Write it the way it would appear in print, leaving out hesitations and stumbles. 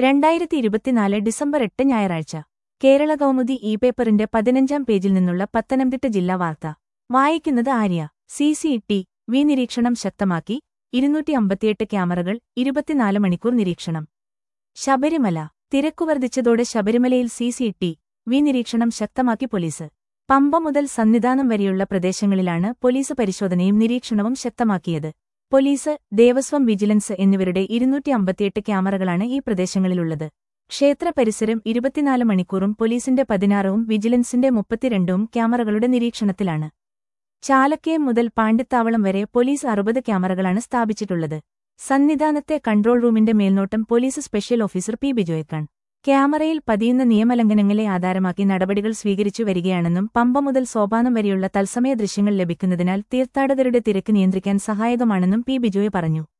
2024 December 8 ഞായറാഴ്ച കേരള കൗമുദി ഇ-പേപ്പറിന്റെ 15-ാം പേജിൽ നിന്നുള്ള പത്തനംതിട്ട ജില്ലാ വാർത്ത വായിക്കുന്നത് ആര്യ. CCTV നിരീക്ഷണം ശക്തമാക്കി, 258 ക്യാമറകൾ, 24 മണിക്കൂർ നിരീക്ഷണം. ശബരിമല തിരക്കു വർദ്ധിച്ചതോടെ ശബരിമലയിൽ CCTV നിരീക്ഷണം ശക്തമാക്കി പോലീസ്. പമ്പ മുതൽ സന്നിധാനം വരെയുള്ള പ്രദേശങ്ങളിലാണ് പോലീസ് പരിശോധനയും നിരീക്ഷണവും ശക്തമാക്കിയത്. പോലീസ്, ദേവസ്വം വിജിലൻസ് എന്നിവരുടെ 258 ക്യാമറകളാണ് ഈ പ്രദേശങ്ങളിലുള്ളത്. ക്ഷേത്ര പരിസരം 24 മണിക്കൂറും പോലീസിന്റെ 16-ഉം വിജിലൻസിന്റെ 32-ഉം ക്യാമറകളുടെ നിരീക്ഷണത്തിലാണ്. ചാലക്കയം മുതൽ പാണ്ടിത്താവളം വരെ പോലീസ് 60 ക്യാമറകളാണ് സ്ഥാപിച്ചിട്ടുള്ളത്. സന്നിധാനത്തെ കൺട്രോൾ റൂമിന്റെ മേൽനോട്ടം പോലീസ് സ്പെഷ്യൽ ഓഫീസർ പി ബിജോയ്ക്കാണ്. ക്യാമറയിൽ പതിയുന്ന നിയമലംഘനങ്ങളെ ആധാരമാക്കി നടപടികൾ സ്വീകരിച്ചു വരികയാണെന്നും പമ്പ മുതൽ സോപാനം വരെയുള്ള തത്സമയ ദൃശ്യങ്ങൾ ലഭിക്കുന്നതിനാൽ തീർത്ഥാടകരുടെ തിരക്ക് നിയന്ത്രിക്കാൻ സഹായകമാണെന്നും പി ബിജോയ് പറഞ്ഞു.